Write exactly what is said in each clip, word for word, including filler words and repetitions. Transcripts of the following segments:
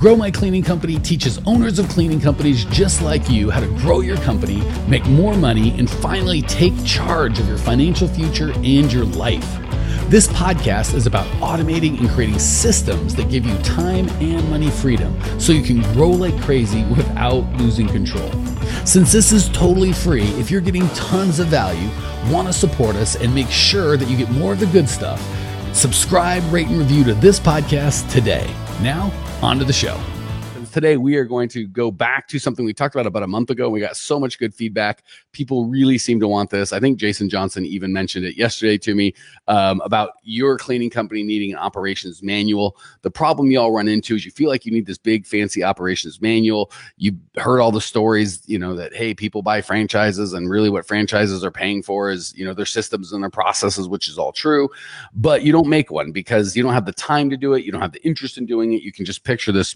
Grow My Cleaning Company teaches owners of cleaning companies just like you how to grow your company, make more money, and finally take charge of your financial future and your life. This podcast is about automating and creating systems that give you time and money freedom so you can grow like crazy without losing control. Since this is totally free, if you're getting tons of value, want to support us, and make sure that you get more of the good stuff, subscribe, rate, and review to this podcast today. Now, on to the show. Today, we are going to go back to something we talked about about a month ago. We got so much good feedback. People really seem to want this. I think Jason Johnson even mentioned it yesterday to me um, about your cleaning company needing an operations manual. The problem y'all run into is you feel like you need this big fancy operations manual. You've heard all the stories, you know, that, hey, people buy franchises and really what franchises are paying for is, you know, their systems and their processes, which is all true. But you don't make one because you don't have the time to do it. You don't have the interest in doing it. You can just picture this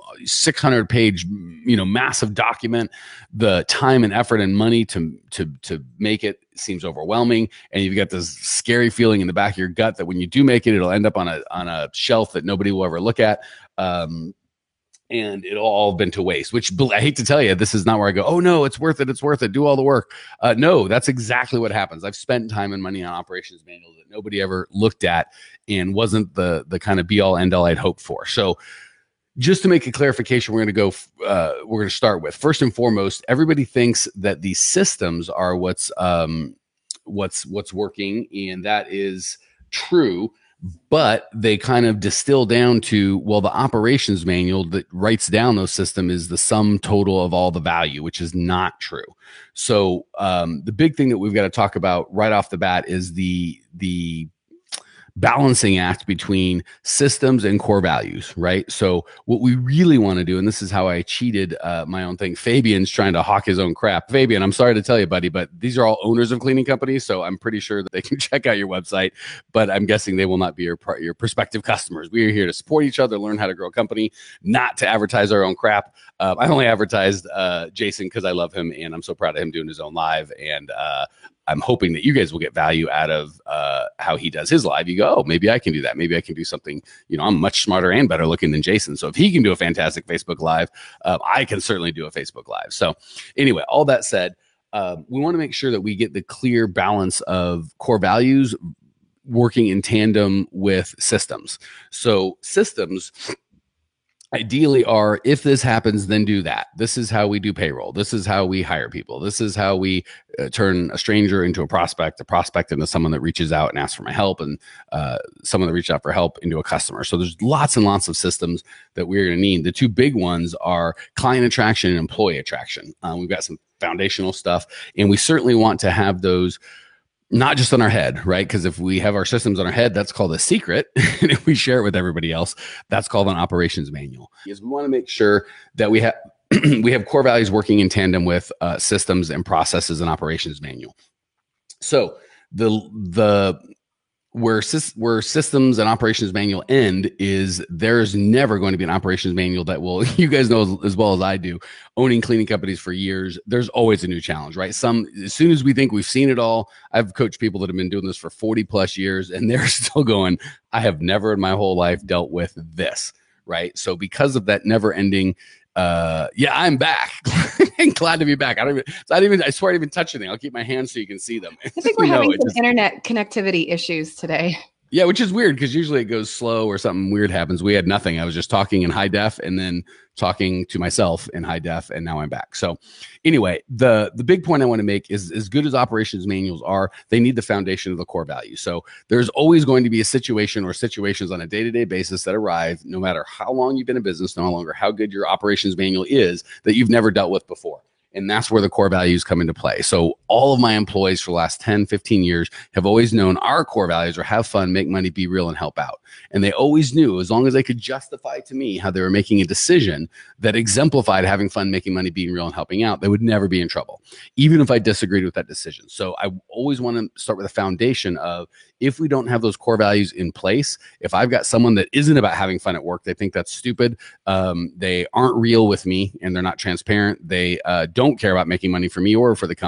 six hundred page, you know, massive document. The time and effort and money to to to make it seems overwhelming, and you've got this scary feeling in the back of your gut that when you do make it, it'll end up on a on a shelf that nobody will ever look at, um, and it'll all been to waste. Which I hate to tell you, this is not where I go, oh no, it's worth it, it's worth it, do all the work. Uh, no, that's exactly what happens. I've spent time and money on operations manuals that nobody ever looked at and wasn't the the kind of be all end all I'd hoped for. So, just to make a clarification, we're going to go, uh, we're going to start with, first and foremost, everybody thinks that these systems are what's, um, what's, what's working. And that is true, but they kind of distill down to, well, the operations manual that writes down those systems is the sum total of all the value, which is not true. So, um, the big thing that we've got to talk about right off the bat is the, the, balancing act between systems and core values, right? So what we really want to do, and this is how I cheated uh, my own thing. Fabian's trying to hawk his own crap. Fabian, I'm sorry to tell you, buddy, but these are all owners of cleaning companies, so I'm pretty sure that they can check out your website, but I'm guessing they will not be your, your prospective customers. We are here to support each other, learn how to grow a company, not to advertise our own crap. Uh, I only advertised uh, Jason because I love him, and I'm so proud of him doing his own live, and uh, I'm hoping that you guys will get value out of uh, how he does his live. You go, oh, maybe I can do that. Maybe I can do something, you know, I'm much smarter and better looking than Jason. So if he can do a fantastic Facebook Live, uh, I can certainly do a Facebook Live. So anyway, all that said, um, we want to make sure that we get the clear balance of core values working in tandem with systems. So systems ideally are, if this happens, then do that. This is how we do payroll. This is how we hire people. This is how we uh, turn a stranger into a prospect, a prospect into someone that reaches out and asks for my help, and uh, someone that reaches out for help into a customer. So there's lots and lots of systems that we're going to need. The two big ones are client attraction and employee attraction. Um, we've got some foundational stuff, and we certainly want to have those not just on our head, right? Because if we have our systems on our head, that's called a secret. And if we share it with everybody else, that's called an operations manual. Is we want to make sure that we have we have core values working in tandem with uh, systems and processes and operations manual. So the the where where systems and operations manual end is there's never going to be an operations manual that will, you guys know as, as well as I do, owning cleaning companies for years, there's always a new challenge, right? Some, as soon as we think we've seen it all, I've coached people that have been doing this for forty plus years and they're still going, I have never in my whole life dealt with this, right? So because of that never ending, uh, yeah, I'm back. Glad to be back. I don't even, I don't even, I swear I didn't even touch anything. I'll keep my hands so you can see them. I think we're no, having some just, internet connectivity issues today. Yeah, which is weird because usually it goes slow or something weird happens. We had nothing. I was just talking in high def and then talking to myself in high def, and now I'm back. So anyway, the the big point I want to make is, as good as operations manuals are, they need the foundation of the core values. So there's always going to be a situation or situations on a day-to-day basis that arrive, no matter how long you've been in business, no longer how good your operations manual is, that you've never dealt with before. And that's where the core values come into play. So all of my employees for the last ten, fifteen years have always known our core values are have fun, make money, be real, and help out. And they always knew, as long as they could justify to me how they were making a decision that exemplified having fun, making money, being real, and helping out, they would never be in trouble, even if I disagreed with that decision. So I always want to start with a foundation of, if we don't have those core values in place, if I've got someone that isn't about having fun at work, they think that's stupid, um, they aren't real with me, and they're not transparent, they uh, don't care about making money for me or for the company,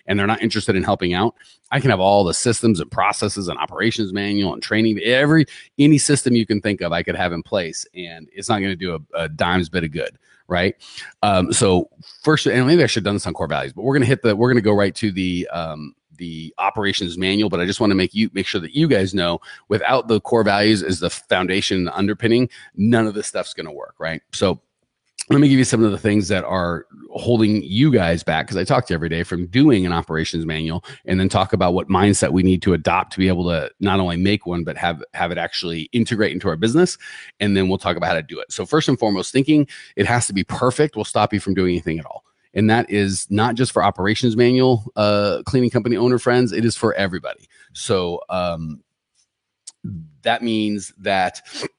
and they're not interested in helping out, I can have all the systems and processes and operations manual and training, every any system you can think of, I could have in place, and it's not going to do a, a dime's bit of good. Right. Um, so first, and maybe I should have done this on core values, but we're going to hit the, we're going to go right to the, um, the operations manual, but I just want to make you make sure that you guys know, without the core values as the foundation and the underpinning, none of this stuff's going to work. Right. So let me give you some of the things that are holding you guys back, because I talk to you every day, from doing an operations manual, and then talk about what mindset we need to adopt to be able to not only make one, but have, have it actually integrate into our business. And then we'll talk about how to do it. So first and foremost, thinking it has to be perfect will stop you from doing anything at all. And that is not just for operations manual, uh, cleaning company owner friends. It is for everybody. So um, that means that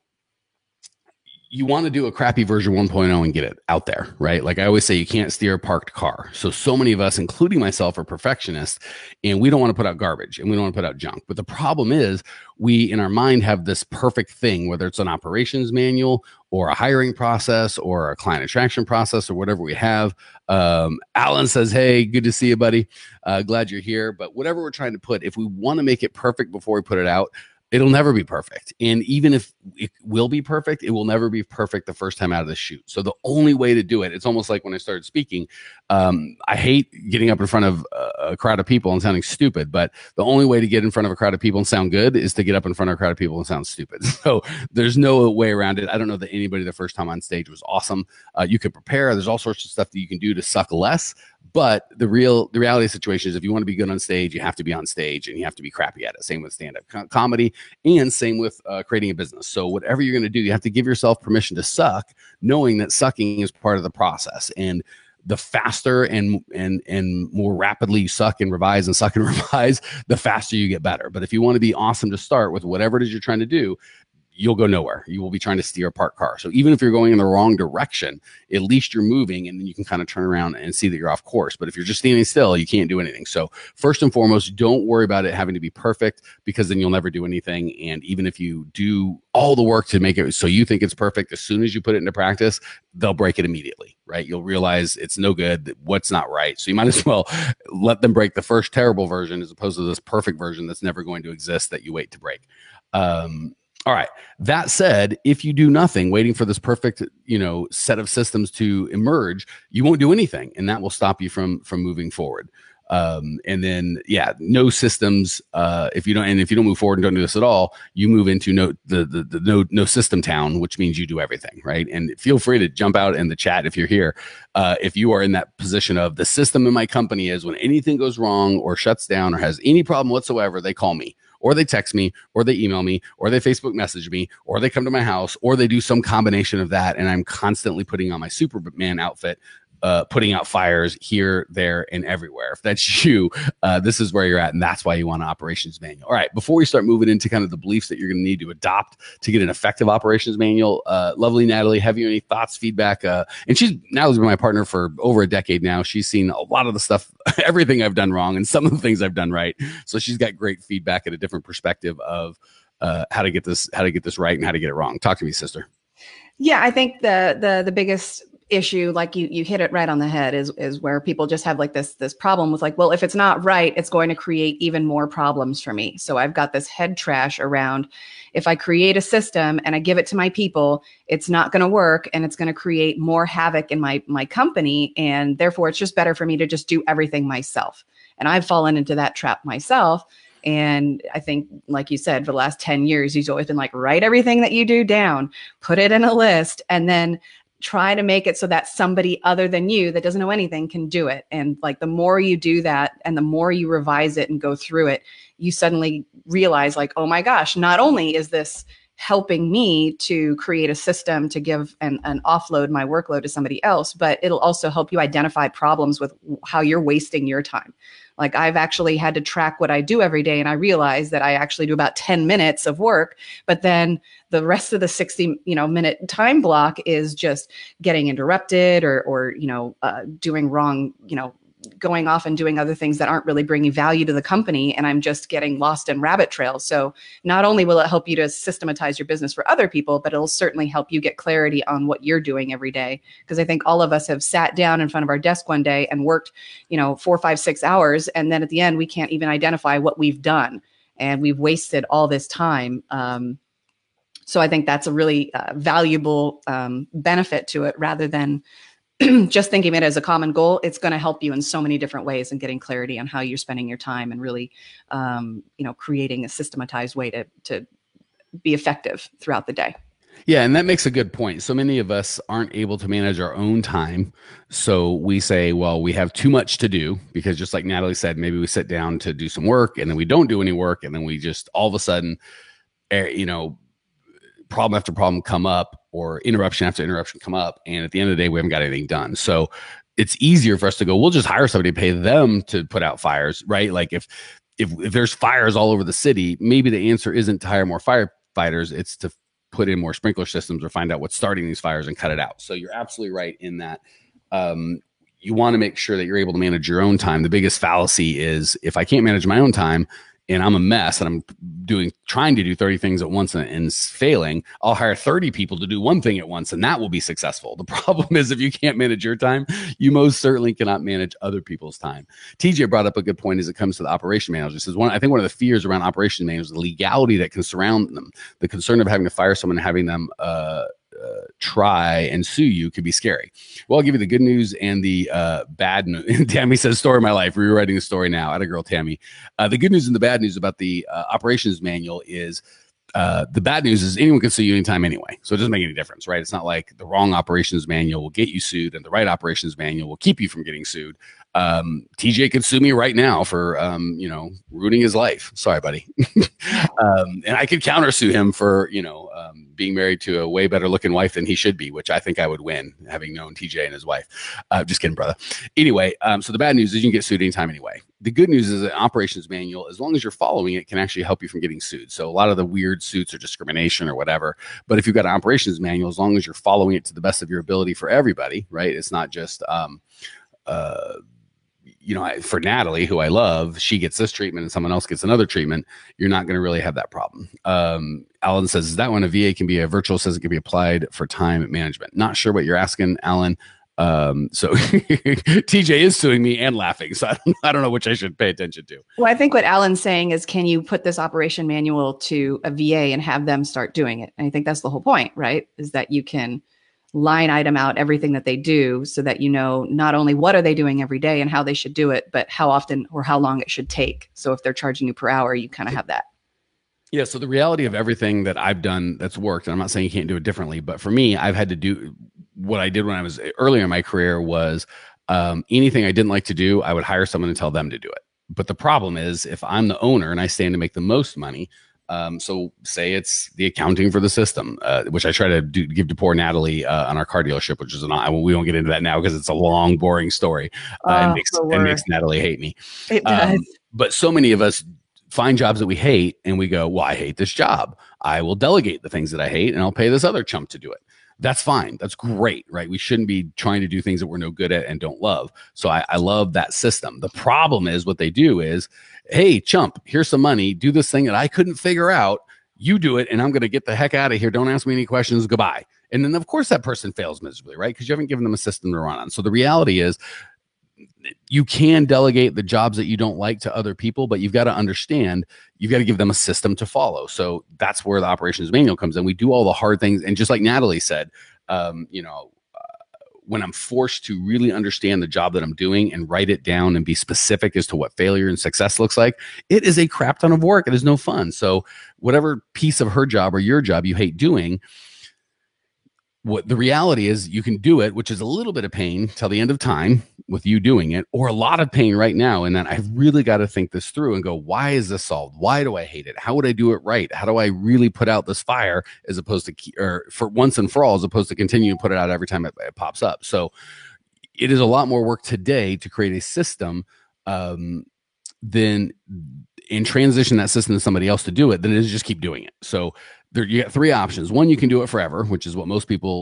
you want to do a crappy version one point oh and get it out there, right? Like I always say, you can't steer a parked car. So, so many of us, including myself, are perfectionists, and we don't want to put out garbage and we don't want to put out junk. But the problem is, we in our mind have this perfect thing, whether it's an operations manual or a hiring process or a client attraction process or whatever we have. Um, Alan says, hey, good to see you, buddy. Uh, glad you're here. But whatever we're trying to put, if we want to make it perfect before we put it out, it'll never be perfect. And even if it will be perfect, it will never be perfect the first time out of the chute. So the only way to do it, it's almost like when I started speaking, um, I hate getting up in front of a, a crowd of people and sounding stupid, but the only way to get in front of a crowd of people and sound good is to get up in front of a crowd of people and sound stupid. So there's no way around it. I don't know that anybody the first time on stage was awesome. Uh, you could prepare. There's all sorts of stuff that you can do to suck less. But the real, the reality of the situation is, if you want to be good on stage, you have to be on stage and you have to be crappy at it. Same with stand-up co- comedy, and same with uh, creating a business. So whatever you're going to do, you have to give yourself permission to suck, knowing that sucking is part of the process. And the faster and and and more rapidly you suck and revise and suck and revise, the faster you get better. But if you want to be awesome to start with whatever it is you're trying to do, you'll go nowhere. You will be trying to steer a parked car. So even if you're going in the wrong direction, at least you're moving, and then you can kind of turn around and see that you're off course. But if you're just standing still, you can't do anything. So first and foremost, don't worry about it having to be perfect, because then you'll never do anything. And even if you do all the work to make it so you think it's perfect, as soon as you put it into practice, they'll break it immediately, right? You'll realize it's no good, what's not right. So you might as well let them break the first terrible version as opposed to this perfect version that's never going to exist that you wait to break. Um, All right. That said, if you do nothing, waiting for this perfect, you know, set of systems to emerge, you won't do anything, and that will stop you from from moving forward. Um, and then, yeah, no systems. Uh, if you don't, and if you don't move forward and don't do this at all, you move into no the the, the no no system town, which means you do everything, right? And feel free to jump out in the chat if you're here. Uh, if you are in that position of, the system in my company is, when anything goes wrong or shuts down or has any problem whatsoever, they call me, or they text me, or they email me, or they Facebook message me, or they come to my house, or they do some combination of that. And I'm constantly putting on my Superman outfit, uh, putting out fires here, there, and everywhere. If that's you, uh, this is where you're at. And that's why you want an operations manual. All right. Before we start moving into kind of the beliefs that you're going to need to adopt to get an effective operations manual, uh, lovely Natalie, have you any thoughts, feedback? Uh, and she's Natalie's been my partner for over a decade now. She's seen a lot of the stuff, everything I've done wrong, and some of the things I've done right. So she's got great feedback and a different perspective of uh, how to get this, how to get this right and how to get it wrong. Talk to me, sister. Yeah, I think the the the biggest issue, like you you hit it right on the head, is is where people just have like this this problem with, like, well, if it's not right, it's going to create even more problems for me. So I've got this head trash around, if I create a system and I give it to my people, it's not going to work, and it's going to create more havoc in my my company, and therefore it's just better for me to just do everything myself. And I've fallen into that trap myself. And I think, like you said, for the last ten years, he's always been like, write everything that you do down, put it in a list, and then try to make it so that somebody other than you that doesn't know anything can do it. And like, the more you do that and the more you revise it and go through it, you suddenly realize, like, oh my gosh, not only is this helping me to create a system to give and, and offload my workload to somebody else, but it'll also help you identify problems with how you're wasting your time. Like, I've actually had to track what I do every day, and I realized that I actually do about ten minutes of work, but then the rest of the sixty, you know, minute time block is just getting interrupted or, or, you know, uh, doing wrong, you know, going off and doing other things that aren't really bringing value to the company, and I'm just getting lost in rabbit trails. So not only will it help you to systematize your business for other people, but it'll certainly help you get clarity on what you're doing every day. Because I think all of us have sat down in front of our desk one day and worked, you know, four, five, six hours. And then at the end, we can't even identify what we've done. And we've wasted all this time. Um, so I think that's a really uh, valuable um, benefit to it, rather than just thinking of it as a common goal. It's going to help you in so many different ways and getting clarity on how you're spending your time, and really, um, you know, creating a systematized way to, to be effective throughout the day. Yeah. And that makes a good point. So many of us aren't able to manage our own time. So we say, well, we have too much to do, because just like Natalie said, maybe we sit down to do some work and then we don't do any work. And then we just all of a sudden, you know, problem after problem come up, or interruption after interruption come up. And at the end of the day, we haven't got anything done. So it's easier for us to go, we'll just hire somebody, pay them to put out fires, right? Like if, if, if there's fires all over the city, maybe the answer isn't to hire more firefighters. It's to put in more sprinkler systems, or find out what's starting these fires and cut it out. So you're absolutely right in that. Um, you want to make sure that you're able to manage your own time. The biggest fallacy is, if I can't manage my own time and I'm a mess and I'm doing, trying to do thirty things at once and, and failing, I'll hire thirty people to do one thing at once, and that will be successful. The problem is, if you can't manage your time, you most certainly cannot manage other people's time. T J brought up a good point as it comes to the operation manager. He says, one, I think one of the fears around operation managers is the legality that can surround them. The concern of having to fire someone and having them, uh, Uh, try and sue you could be scary. Well, I'll give you the good news and the uh, bad news. Tammy says, story of my life, rewriting the story now. Atta girl, Tammy. Uh, the good news and the bad news about the uh, operations manual is, uh, the bad news is anyone can sue you anytime anyway. So it doesn't make any difference, right? It's not like the wrong operations manual will get you sued and the right operations manual will keep you from getting sued. Um, T J could sue me right now for, um, you know, ruining his life. Sorry, buddy. um, and I could counter sue him for, you know, um, being married to a way better looking wife than he should be, which I think I would win, having known T J and his wife. Uh, just kidding, brother. Anyway, um, so the bad news is you can get sued anytime anyway. The good news is an operations manual, as long as you're following it, can actually help you from getting sued. So a lot of the weird suits are discrimination or whatever. But if you've got an operations manual, as long as you're following it to the best of your ability for everybody, right? It's not just, um, uh, you know, for Natalie, who I love, she gets this treatment and someone else gets another treatment. You're not going to really have that problem. Um, Alan says, is that when a V A can be a virtual, says it can be applied for time management? Not sure what you're asking, Alan. Um, so T J is suing me and laughing. So I don't, I don't know which I should pay attention to. Well, I think what Alan's saying is, can you put this operation manual to a V A and have them start doing it? And I think that's the whole point, right? Is that you can line item out everything that they do, so that you know not only what are they doing every day and how they should do it, but how often or how long it should take. So if they're charging you per hour, you kind of have that. Yeah. So the reality of everything that I've done that's worked, and I'm not saying you can't do it differently, but for me, I've had to do what I did when I was earlier in my career was um, anything I didn't like to do, I would hire someone and tell them to do it. But the problem is, if I'm the owner and I stand to make the most money, Um, so say it's the accounting for the system, uh, which I try to do, give to poor Natalie uh, on our car dealership, which is an, I, we won't get into that now because it's a long, boring story uh, oh, and, makes, and makes Natalie hate me. It does. Um, but so many of us find jobs that we hate and we go, well, I hate this job. I will delegate the things that I hate and I'll pay this other chump to do it. That's fine. That's great, right? We shouldn't be trying to do things that we're no good at and don't love. So I, I love that system. The problem is what they do is, hey, chump, here's some money. Do this thing that I couldn't figure out. You do it, and I'm going to get the heck out of here. Don't ask me any questions. Goodbye. And then, of course, that person fails miserably, right? Because you haven't given them a system to run on. So the reality is, you can delegate the jobs that you don't like to other people, but you've got to understand, you've got to give them a system to follow. So that's where the operations manual comes in. We do all the hard things. And just like Natalie said, um, you know, uh, when I'm forced to really understand the job that I'm doing and write it down and be specific as to what failure and success looks like, it is a crap ton of work. It is no fun. So whatever piece of her job or your job you hate doing, what the reality is, you can do it, which is a little bit of pain till the end of time with you doing it, or a lot of pain right now. And then I've really got to think this through and go, why is this solved? Why do I hate it? How would I do it right? How do I really put out this fire as opposed to, or for once and for all, as opposed to continue to put it out every time it, it pops up? So it is a lot more work today to create a system um, than and transition that system to somebody else to do it than it is just keep doing it. So there, you got three options. One, you can do it forever, which is what most people uh,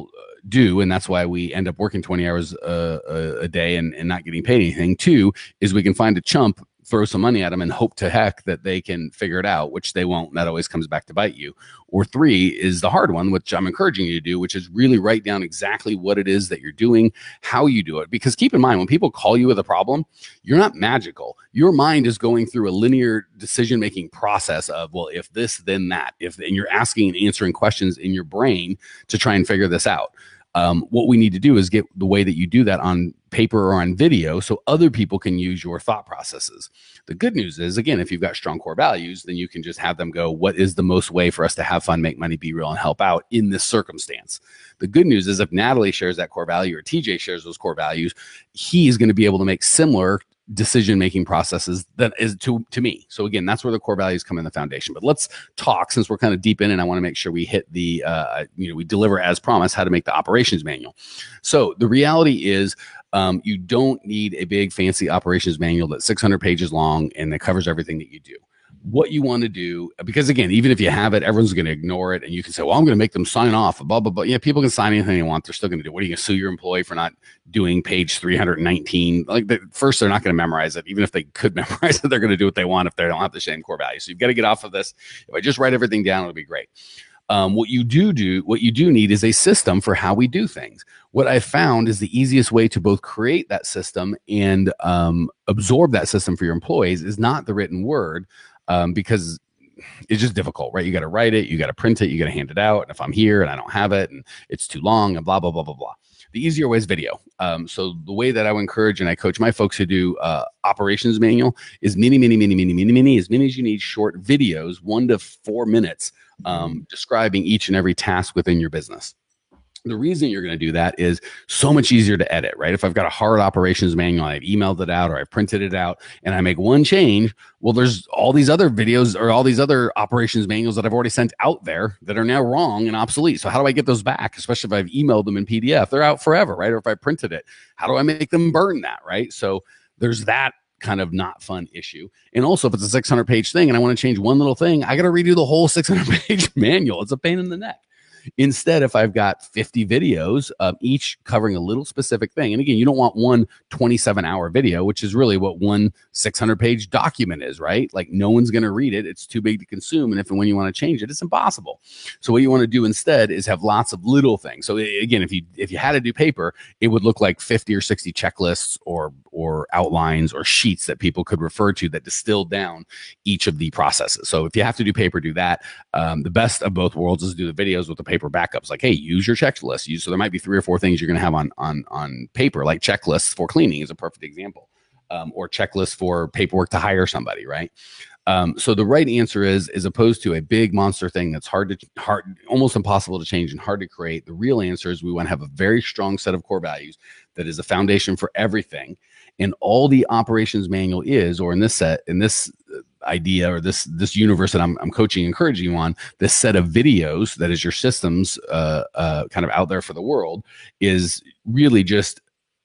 do, and that's why we end up working twenty hours a, a, a day and, and not getting paid anything. Two is we can find a chump, throw some money at them, and hope to heck that they can figure it out, which they won't. That always comes back to bite you. Or three is the hard one, which I'm encouraging you to do, which is really write down exactly what it is that you're doing, how you do it. Because keep in mind, when people call you with a problem, you're not magical. Your mind is going through a linear decision-making process of, well, if this, then that. If and you're asking and answering questions in your brain to try and figure this out. Um, what we need to do is get the way that you do that on paper or on video so other people can use your thought processes. The good news is, again, if you've got strong core values, then you can just have them go, what is the most way for us to have fun, make money, be real, and help out in this circumstance? The good news is if Natalie shares that core value or T J shares those core values, he is going to be able to make similar decision-making processes that is to, to me. So again, that's where the core values come in the foundation. But let's talk, since we're kind of deep in, and I want to make sure we hit the, uh, you know, we deliver as promised, how to make the operations manual. So the reality is um, you don't need a big fancy operations manual that's six hundred pages long and that covers everything that you do. What you want to do, because again, even if you have it, everyone's going to ignore it, and you can say, well, I'm going to make them sign off, blah, blah, blah. Yeah, people can sign anything they want. They're still going to do it. What are you going to sue your employee for not doing page three hundred nineteen? Like, the, first, they're not going to memorize it. Even if they could memorize it, they're going to do what they want if they don't have the same core value. So you've got to get off of this. If I just write everything down, it'll be great. Um, what you do do, what you do need is a system for how we do things. What I found is the easiest way to both create that system and um, absorb that system for your employees is not the written word, um, because it's just difficult, right? You got to write it, you got to print it, you got to hand it out. And if I'm here and I don't have it and it's too long and blah, blah, blah, blah, blah. The easier way is video. Um, so the way that I would encourage and I coach my folks who do uh, operations manual is mini, mini, mini, mini, mini, mini, as many as you need, short videos, one to four minutes, um, describing each and every task within your business. The reason you're going to do that is so much easier to edit, right? If I've got a hard operations manual, I've emailed it out or I've printed it out and I make one change, well, there's all these other videos or all these other operations manuals that I've already sent out there that are now wrong and obsolete. So how do I get those back? Especially if I've emailed them in P D F, they're out forever, right? Or if I printed it, how do I make them burn that, right? So there's that kind of not fun issue. And also if it's a six hundred page thing and I want to change one little thing, I got to redo the whole six hundred page manual. It's a pain in the neck. Instead, if I've got fifty videos, um, each covering a little specific thing, and again, you don't want one twenty-seven hour video, which is really what one six hundred page document is, right? Like no one's going to read it. It's too big to consume. And if and when you want to change it, it's impossible. So what you want to do instead is have lots of little things. So again, if you if you had to do paper, it would look like fifty or sixty checklists or or outlines or sheets that people could refer to that distill down each of the processes. So if you have to do paper, do that. Um, the best of both worlds is do the videos with the paper backups. Like, hey, use your checklist. Use, so there might be three or four things you're going to have on on on paper, like checklists for cleaning is a perfect example, um, or checklists for paperwork to hire somebody, right? Um, so the right answer is, as opposed to a big monster thing that's hard to hard, almost impossible to change and hard to create. The real answer is we want to have a very strong set of core values that is a foundation for everything. And all the operations manual is, or in this set, in this idea or this this universe that I'm, I'm coaching, encouraging you on, this set of videos that is your systems uh, uh, kind of out there for the world is really just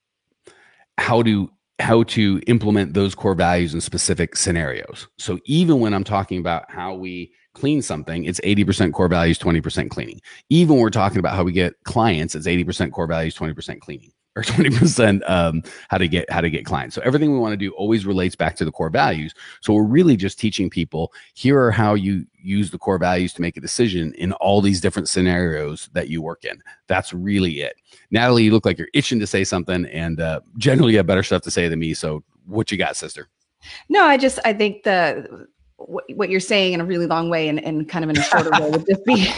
how to how to implement those core values in specific scenarios. So even when I'm talking about how we clean something, it's eighty percent core values, twenty percent cleaning. Even when we're talking about how we get clients, it's eighty percent core values, twenty percent cleaning. Or twenty percent um, how to get how to get clients. So everything we want to do always relates back to the core values. So we're really just teaching people, here are how you use the core values to make a decision in all these different scenarios that you work in. That's really it. Natalie, you look like you're itching to say something, and uh, generally you have better stuff to say than me. So what you got, sister? No, I just I think the what, what you're saying in a really long way and, and kind of in a shorter way would just be.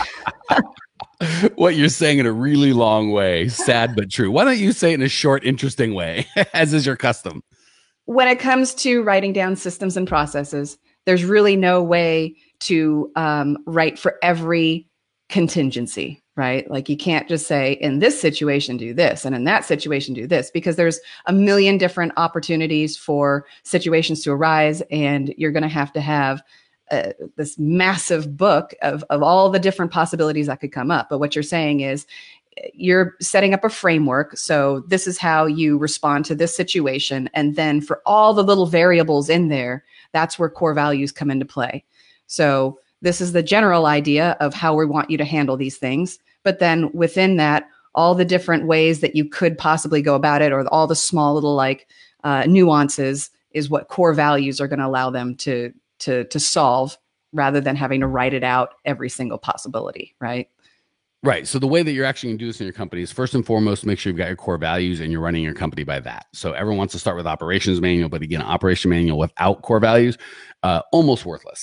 What you're saying in a really long way, sad but true. Why don't you say it in a short, interesting way, as is your custom? When it comes to writing down systems and processes, there's really no way to um, write for every contingency, right? Like you can't just say, in this situation, do this, and in that situation, do this, because there's a million different opportunities for situations to arise, and you're going to have to have Uh, this massive book of, of all the different possibilities that could come up. But what you're saying is you're setting up a framework. So this is how you respond to this situation. And then for all the little variables in there, that's where core values come into play. So this is the general idea of how we want you to handle these things. But then within that, all the different ways that you could possibly go about it, or all the small little like uh, nuances is what core values are going to allow them to, to, to solve, rather than having to write it out every single possibility. Right. Right. So the way that you're actually going to do this in your company is, first and foremost, make sure you've got your core values and you're running your company by that. So everyone wants to start with operations manual, but again, operation manual without core values, uh, almost worthless.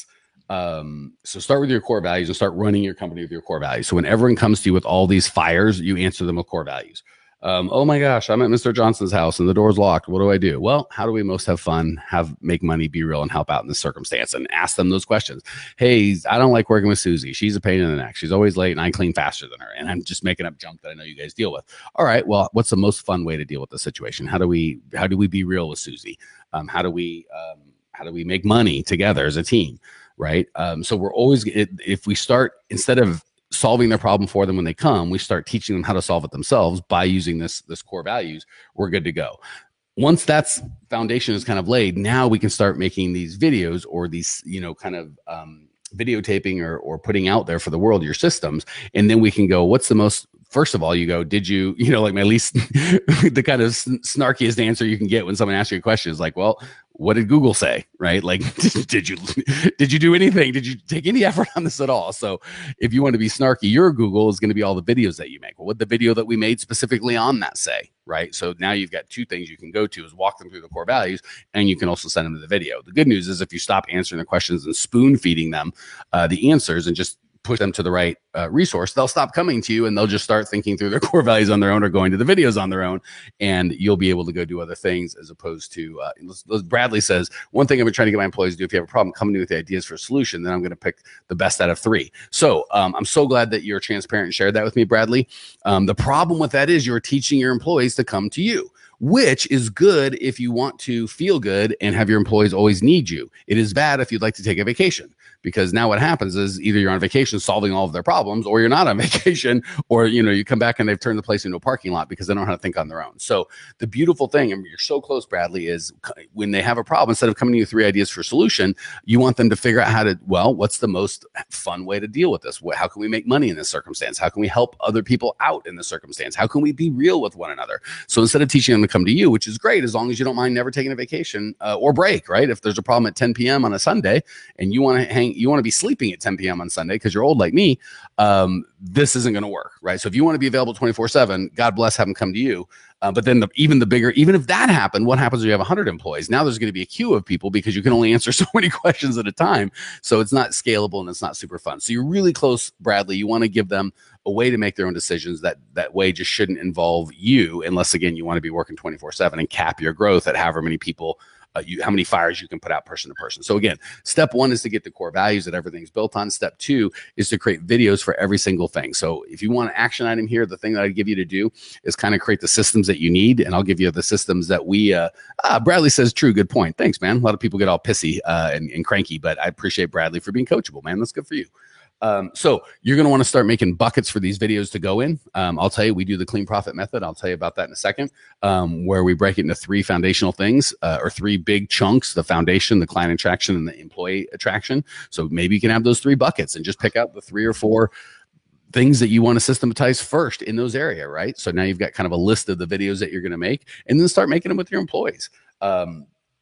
Um, so start with your core values and start running your company with your core values. So when everyone comes to you with all these fires, you answer them with core values. Um, oh my gosh, I'm at Mister Johnson's house and the door's locked. What do I do? Well, how do we most have fun, have make money, be real, and help out in this circumstance? And ask them those questions. Hey, I don't like working with Susie. She's a pain in the neck. She's always late and I clean faster than her. And I'm just making up junk that I know you guys deal with. All right, well, what's the most fun way to deal with the situation? How do we how do we be real with Susie? Um, how do we um, how do we make money together as a team? Right. Um, so we're always, if we start, instead of solving their problem for them when they come, we start teaching them how to solve it themselves by using this, this core values, we're good to go. Once that's foundation is kind of laid, now we can start making these videos or these, you know, kind of um, videotaping or, or putting out there for the world, your systems. And then we can go, what's the most, first of all, you go, did you, you know, like my least, the kind of snarkiest answer you can get when someone asks you a question is like, well, what did Google say? Right? Like, did you, did you do anything? Did you take any effort on this at all? So if you want to be snarky, your Google is going to be all the videos that you make. Well, what the video that we made specifically on that say, right? So now you've got two things you can go to, is walk them through the core values, and you can also send them to the video. The good news is if you stop answering the questions and spoon feeding them uh, the answers and just push them to the right uh, resource, they'll stop coming to you and they'll just start thinking through their core values on their own or going to the videos on their own. And you'll be able to go do other things as opposed to, uh, Bradley says, one thing I've been trying to get my employees to do, if you have a problem, come to me with the ideas for a solution, then I'm going to pick the best out of three. So um, I'm so glad that you're transparent and shared that with me, Bradley. Um, the problem with that is you're teaching your employees to come to you, which is good if you want to feel good and have your employees always need you. It is bad if you'd like to take a vacation, because now what happens is either you're on vacation solving all of their problems, or you're not on vacation, or, you know, you come back and they've turned the place into a parking lot because they don't know how to think on their own. So the beautiful thing, and you're so close, Bradley, is when they have a problem, instead of coming to you with three ideas for a solution, you want them to figure out how to, well, what's the most fun way to deal with this? How can we make money in this circumstance? How can we help other people out in this circumstance? How can we be real with one another? So instead of teaching them to come to you, which is great as long as you don't mind never taking a vacation uh, or break, right? If there's a problem at ten p.m. on a Sunday and you want to hang, you want to be sleeping at ten p.m. on Sunday because you're old like me, um, this isn't going to work, right? So if you want to be available twenty-four seven, God bless, have them come to you. Uh, but then the, even the bigger, even if that happened, what happens when you have one hundred employees? Now there's going to be a queue of people because you can only answer so many questions at a time. So it's not scalable and it's not super fun. So you're really close, Bradley. You want to give them a way to make their own decisions. That that way just shouldn't involve you, unless, again, you want to be working twenty-four seven and cap your growth at however many people, uh, you, how many fires you can put out person to person. So again, step one is to get the core values that everything's built on. Step two is to create videos for every single thing. So if you want an action item here, the thing that I'd give you to do is kind of create the systems that you need. And I'll give you the systems that we, uh, ah, Bradley says, true, good point. Thanks, man. A lot of people get all pissy uh, and, and cranky, but I appreciate Bradley for being coachable, man. That's good for you. Um, so you're going to want to start making buckets for these videos to go in. Um, I'll tell you, we do the clean profit method. I'll tell you about that in a second, um, where we break it into three foundational things, uh, or three big chunks: the foundation, the client attraction, and the employee attraction. So maybe you can have those three buckets and just pick out the three or four things that you want to systematize first in those areas, right? So now you've got kind of a list of the videos that you're going to make, and then start making them with your employees. Um,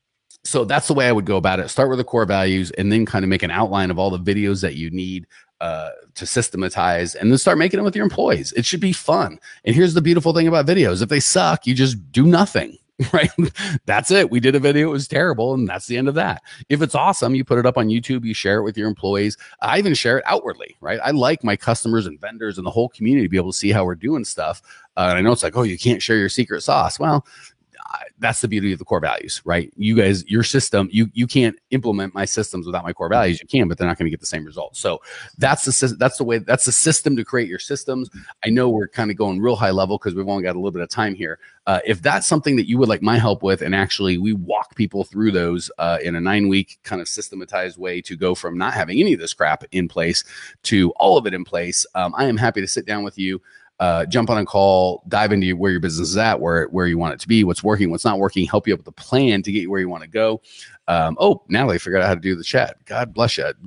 So that's the way I would go about it. Start with the core values and then kind of make an outline of all the videos that you need uh, to systematize, and then start making them with your employees. It should be fun. And here's the beautiful thing about videos. If they suck, you just do nothing, right? That's it. We did a video. It was terrible. And that's the end of that. If it's awesome, you put it up on YouTube, you share it with your employees. I even share it outwardly, right? I like my customers and vendors and the whole community to be able to see how we're doing stuff. Uh, and I know it's like, oh, you can't share your secret sauce. Well, that's the beauty of the core values, right? You guys, your system, you you can't implement my systems without my core values. You can, but they're not going to get the same results. So that's the that's the way that's the system to create your systems. I know we're kind of going real high level because we've only got a little bit of time here. Uh, if that's something that you would like my help with, and actually we walk people through those uh, in a nine week kind of systematized way to go from not having any of this crap in place to all of it in place, um, I am happy to sit down with you. Uh, jump on a call, dive into where your business is at, where, where you want it to be, what's working, what's not working, help you up with a plan to get you where you want to go. Um, oh, Natalie figured out how to do the chat. God bless you.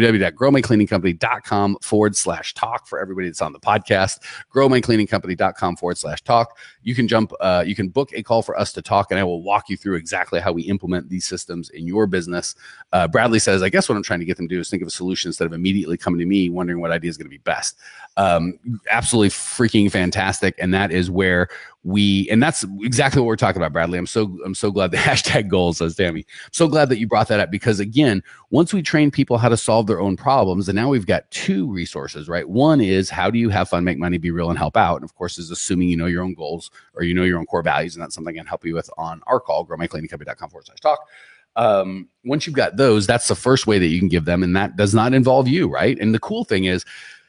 www.growmycleaningcompany.com forward slash talk for everybody that's on the podcast. growmycleaningcompany.com forward slash talk. You can jump, uh, you can book a call for us to talk, and I will walk you through exactly how we implement these systems in your business. Uh, Bradley says, I guess what I'm trying to get them to do is think of a solution instead of immediately coming to me wondering what idea is going to be best. Um, absolutely freaking fantastic. And that is where we, and that's exactly what we're talking about, Bradley. I'm so, I'm so glad the hashtag goals, says Tammy. I'm so glad that you brought that up, because again, once we train people how to solve their own problems, and now we've got two resources, right? One is how do you have fun, make money, be real, and help out? And of course, is assuming you know your own goals or you know your own core values. And that's something I can help you with on our call, growmycleaningcompany.com forward slash talk. Um, once you've got those, that's the first way that you can give them. And that does not involve you, right? And the cool thing is,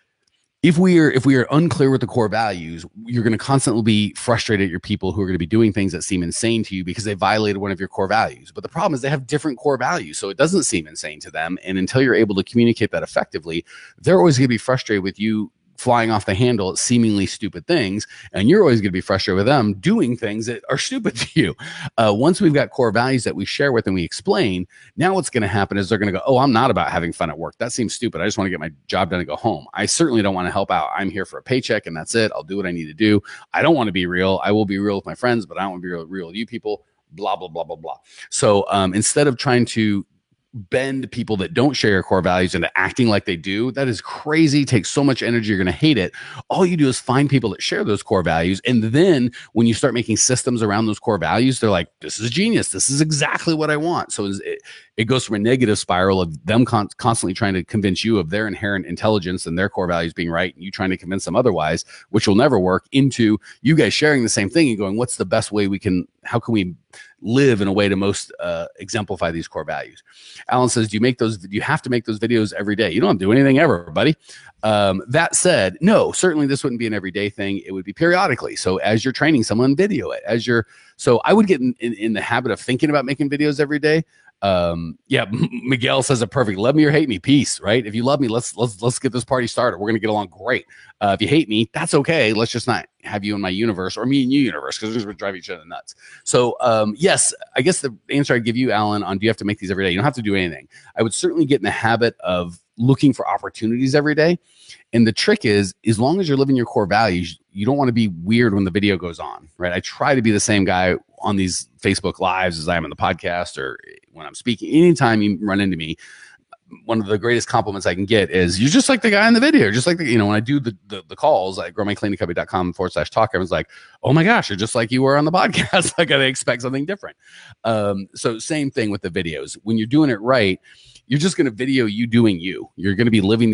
If we are if we are unclear with the core values, you're going to constantly be frustrated at your people who are going to be doing things that seem insane to you because they violated one of your core values. But the problem is they have different core values, so it doesn't seem insane to them. And until you're able to communicate that effectively, they're always going to be frustrated with you flying off the handle at seemingly stupid things, and you're always going to be frustrated with them doing things that are stupid to you. Uh, once we've got core values that we share with and we explain, now what's going to happen is they're going to go, oh, I'm not about having fun at work. That seems stupid. I just want to get my job done and go home. I certainly don't want to help out. I'm here for a paycheck and that's it. I'll do what I need to do. I don't want to be real. I will be real with my friends, but I don't want to be real, real with you people, blah, blah, blah, blah, blah. So um, instead of trying to bend people that don't share your core values into acting like they do, that is crazy, takes so much energy, you're going to hate it. All you do is find people that share those core values, and then when you start making systems around those core values, they're like, this is genius, this is exactly what I want. So it, it goes from a negative spiral of them con- constantly trying to convince you of their inherent intelligence and their core values being right, and you trying to convince them otherwise, which will never work, into you guys sharing the same thing and going, what's the best way we can, how can we live in a way to most uh, exemplify these core values? Alan says, do you make those, do you have to make those videos every day? You don't have to do anything ever, buddy. Um, that said, no, certainly this wouldn't be an everyday thing. It would be periodically. So as you're training someone, video it. As you're, so I would get in, in, in the habit of thinking about making videos every day. Um, yeah, Miguel says it perfect. Love me or hate me, peace, right? If you love me, let's, let's, let's get this party started. We're going to get along great. Uh, if you hate me, that's okay. Let's just not have you in my universe or me in you universe, because we're going to drive each other nuts. So, um, yes, I guess the answer I'd give you, Alan, on do you have to make these every day? You don't have to do anything. I would certainly get in the habit of looking for opportunities every day. And the trick is, as long as you're living your core values, you don't want to be weird when the video goes on, right? I try to be the same guy on these Facebook Lives as I am in the podcast or when I'm speaking. Anytime you run into me, one of the greatest compliments I can get is, you're just like the guy in the video, just like the, you know, when I do the the, the calls, like growmycleaningcompany.com forward slash talk, everyone's like, oh my gosh, you're just like you were on the podcast. Like, I expect something different. Um, so same thing with the videos. When you're doing it right, you're just going to video you doing you. You're going to be living